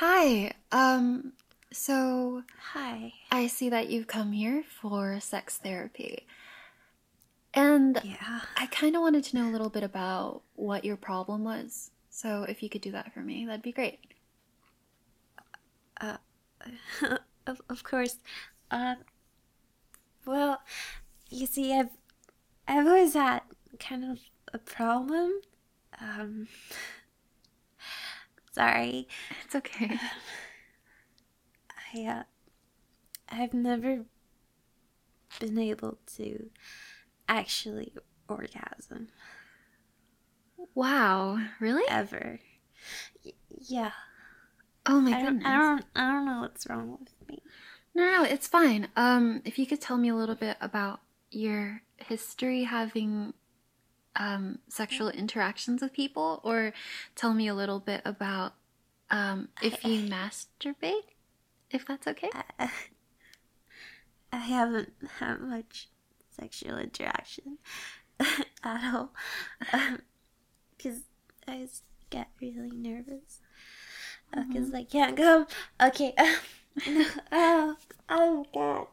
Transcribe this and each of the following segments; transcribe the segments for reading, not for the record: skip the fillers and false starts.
Hi. So Hi. I see that you've come here for sex therapy. And Yeah. I kind of wanted to know a little bit about what your problem was. So if you could do that for me, that'd be great. Uh, of course. Uh, well, you see, I've always had kind of a problem. Um, sorry. It's okay. I've never been able to actually orgasm Wow, really? ever. Yeah. Oh my I don't, goodness. I don't, I don't know what's wrong with me. No, it's fine. If you could tell me a little bit about your history having sexual interactions with people, or tell me a little bit about if you masturbate, if that's okay. I, I haven't had much sexual interaction at all. Because I just get really nervous. Because I can't go. Okay. No, oh God.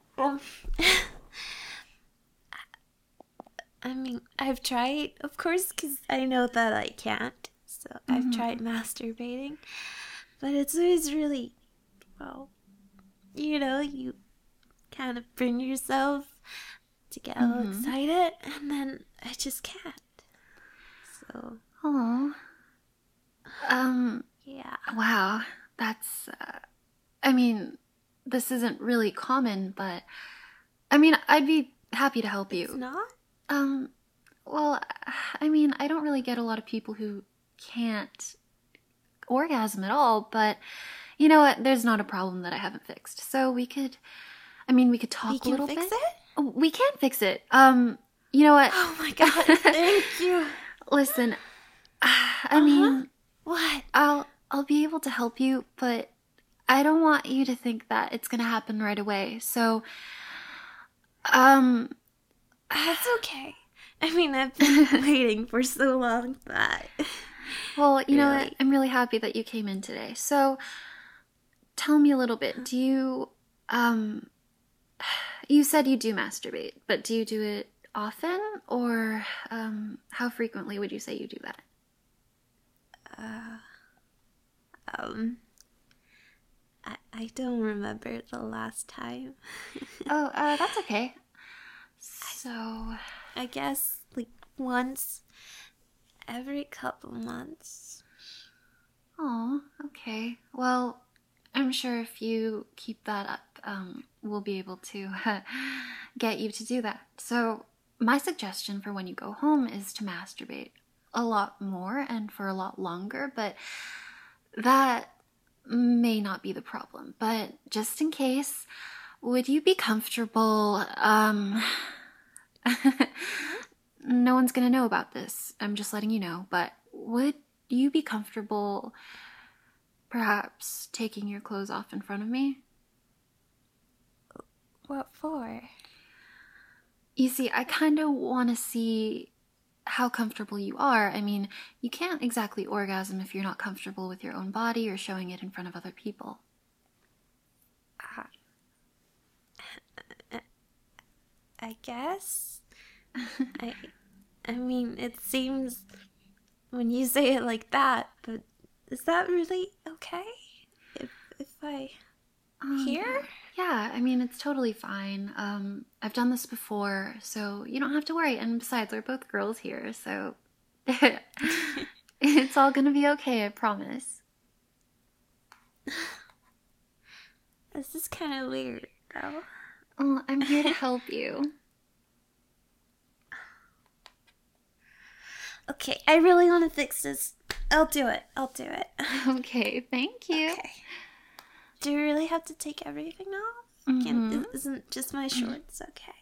I mean, I've tried, of course, because I know that I can't. So I've tried masturbating. But it's always really, well, you kind of bring yourself to get a little excited, and then I just can't. So, Oh, um, yeah. wow. That's, I mean, this isn't really common, but I mean, I'd be happy to help It's you. not? Um, well, I mean, I don't really get a lot of people who can't orgasm at all, but you know what? There's not a problem that I haven't fixed. So we could We talk a can little fix bit. it? Oh, we can fix it. You know what? Oh my God, thank you. Listen, I Uh-huh. mean, What? I'll be able to help you, but I don't want you to think that it's gonna happen right away. So, um, That's okay. I mean, I've been waiting for so long that. well, you know what? Really? I'm really happy that you came in today. So, tell me a little bit. Um, you said you do masturbate, but do you do it often, or how frequently would you say you do that? Uh, um, I don't remember the last time. Oh, that's okay. So, I guess, like, once every couple months. oh, okay. Well, I'm sure if you keep that up, we'll be able to get you to do that. So, my suggestion for when you go home is to masturbate a lot more and for a lot longer, but that may not be the problem. But just in case, would you be comfortable? No one's gonna know about this. I'm just letting you know, but would you be comfortable perhaps taking your clothes off in front of me? What for? You see, I kind of want to see how comfortable you are. I mean, you can't exactly orgasm if you're not comfortable with your own body or showing it in front of other people. I guess. I I mean, it seems when you say it like that, but is that really okay? If I here? Yeah, I mean, it's totally fine. I've done this before, so you don't have to worry. And besides, we're both girls here, so it's all gonna be okay, I promise. This is kind of weird, though. Oh, I'm here to help you. Okay, I really want to fix this. I'll do it. I'll do it. Okay, thank you. Okay. Do we really have to take everything off? Isn't just my shorts okay?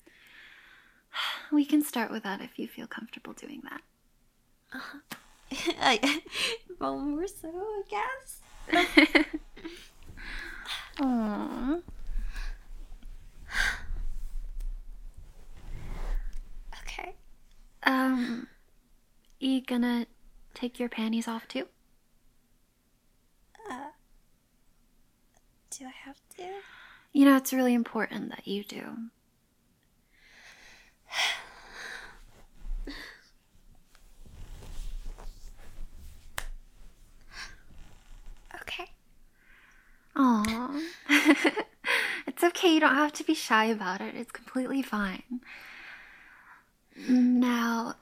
We can start with that if you feel comfortable doing Well, more so, I that. guess. Aww. Okay. You gonna take your panties off too? Do I have to? You know, it's really important that you do. Okay. Aww. It's okay, you don't have to be shy about it. It's completely fine. Now,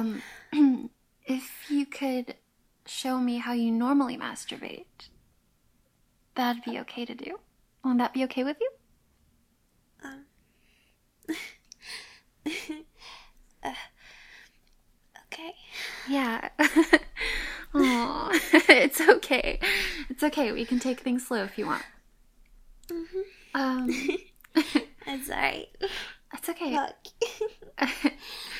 if you could show me how you normally masturbate, that'd be okay to do. Won't that be okay with you? Okay. Yeah. Aw, it's okay. It's okay. We can take things slow if you want. It's alright. It's okay. Look.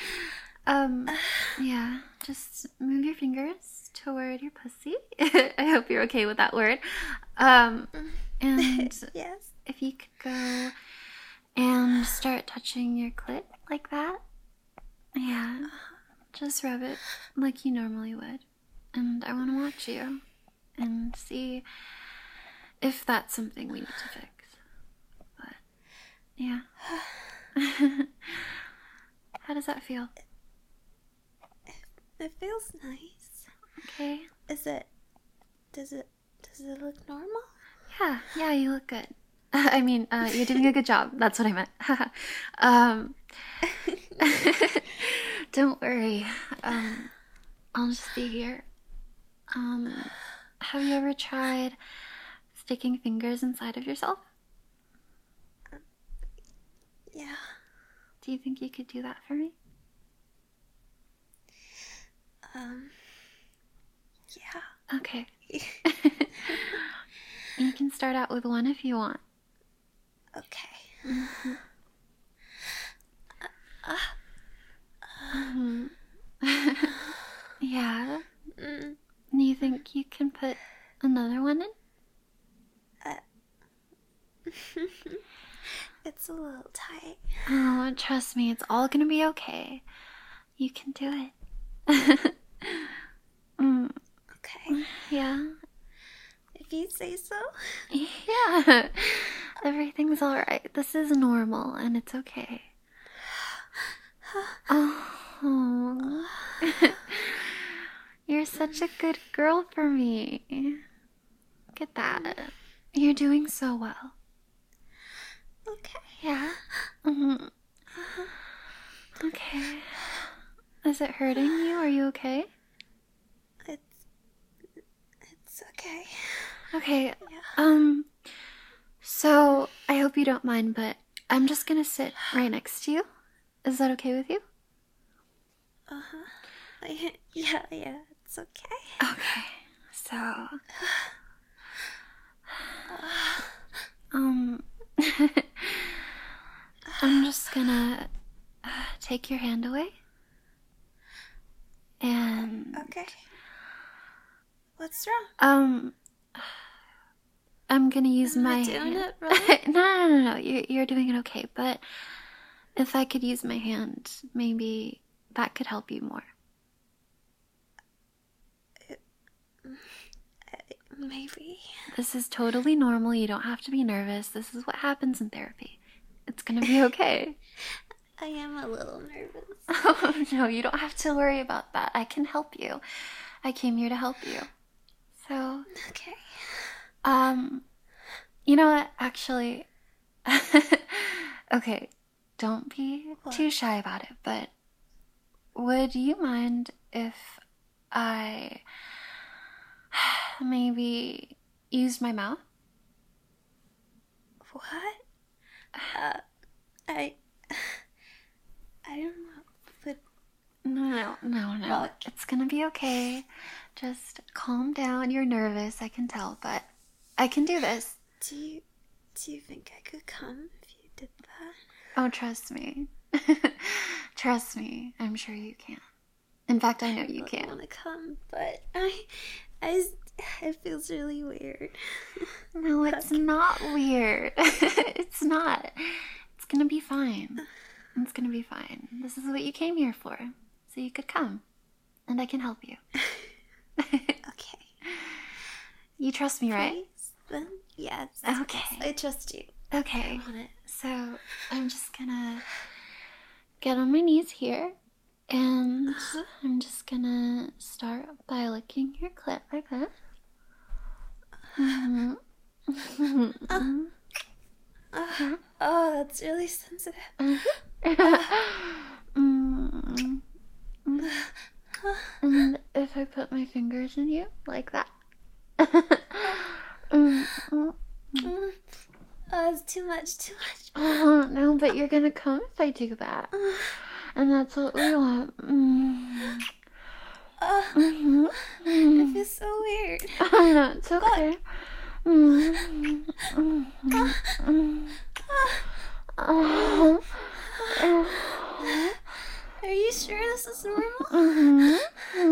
Yeah. Just move your fingers toward your pussy. I hope you're okay with that word. And Yes. if you could go and start touching your clit like that. Yeah. Just rub it like you normally would. And I want to watch you and see if that's something we need to fix. But, yeah. How does that feel? It feels nice. Okay. Does it look normal? Yeah, you look good. I mean, you're doing a good job. That's what I meant. Don't worry. I'll just be here. Have you ever tried sticking fingers inside of yourself? Yeah. Do you think you could do that for me? Yeah. Okay. You can start out with one if you want. Okay. Yeah. Do you think you can put another one in? It's a little tight. Oh, trust me, it's all gonna be okay. You can do it. Okay. Yeah. If you say so. Yeah. Everything's alright. This is normal and it's okay. Oh. You're such a good girl for me. Look at that. You're doing so well. Okay. Yeah. Okay. Is it hurting you? Are you okay? It's okay. Okay. Yeah. So I hope you don't mind, but I'm just gonna sit right next to you. Is that okay with you? Yeah, it's okay. Okay. So I'm just gonna take your hand away. And Okay. What's wrong? I'm gonna use Am my I doing hand. it wrong? No. You're doing it okay. But if I could use my hand, maybe that could help you more. Maybe. This is totally normal. You don't have to be nervous. This is what happens in therapy. It's gonna be okay. I am a little nervous. Oh, no, you don't have to worry about that. I can help you. I came here to help you. So, Okay. you know what? Actually, okay, don't be too shy about it, but would you mind if I maybe used my mouth? What? I don't know, but No. Well, It's gonna be okay. Just calm down. You're nervous, I can tell, but I can do this. do you think I could come if you did that? Oh, trust me. Trust me. I'm sure you can. In fact, I know you I can. want to come, but it feels really weird. No, it's not weird. It's not. It's gonna be fine. It's gonna be fine. This is what you came here for. So you could come. And I can help you. Okay. You trust me, right? Please, then. Yes. Okay. Yes, I trust you. Okay. I want it. So I'm just gonna get on my knees here, and I'm just gonna start by licking your clit like this. Mm-hmm. Oh, that's really sensitive. And if I put my fingers in you like that. Oh, it's too much. Oh, no, but you're gonna come if I do that. And that's what we want. It feels so weird. Oh, no, it's okay. Are you sure this is normal?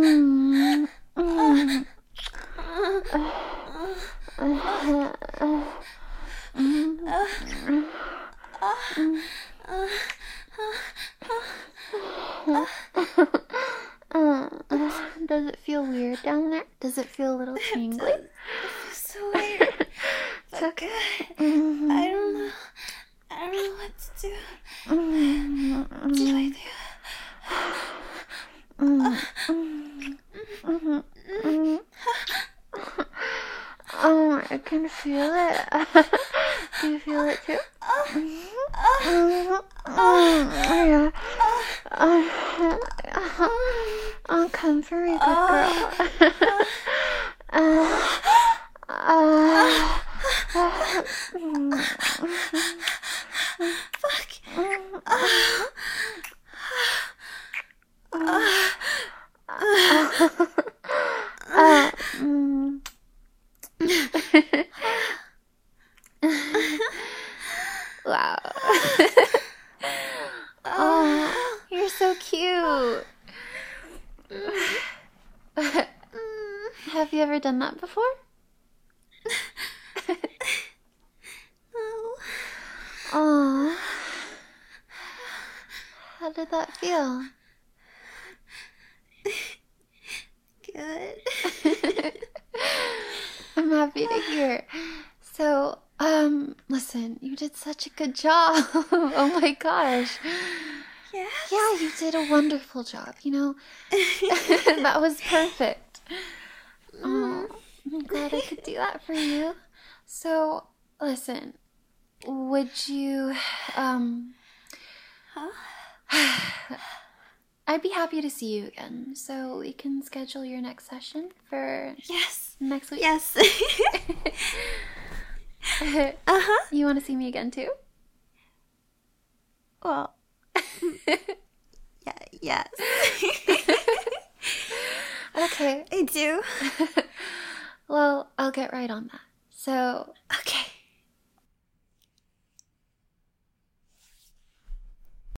Does it feel weird down there? Does it feel a little tingly? It feels so weird. It's okay. I don't know what to do. Do I do? Oh, I can feel it. Do you feel it too? Yeah. Oh, come for me, good girl. Wow. Oh, you're so cute. Have you ever done that before? No. Oh. How did that feel? Good. I'm happy to hear. So, listen, you did such a good job. Oh my gosh. Yes. Yeah, you did a wonderful job, you know? That was perfect. Oh, I'm glad I could do that for you. So, listen, would you, I'd be happy to see you again, so we can schedule your next session for Yes. next week. Yes. You want to see me again too? Well. Yeah. Yes. Okay. I do. Well, I'll get right on that. So, Okay.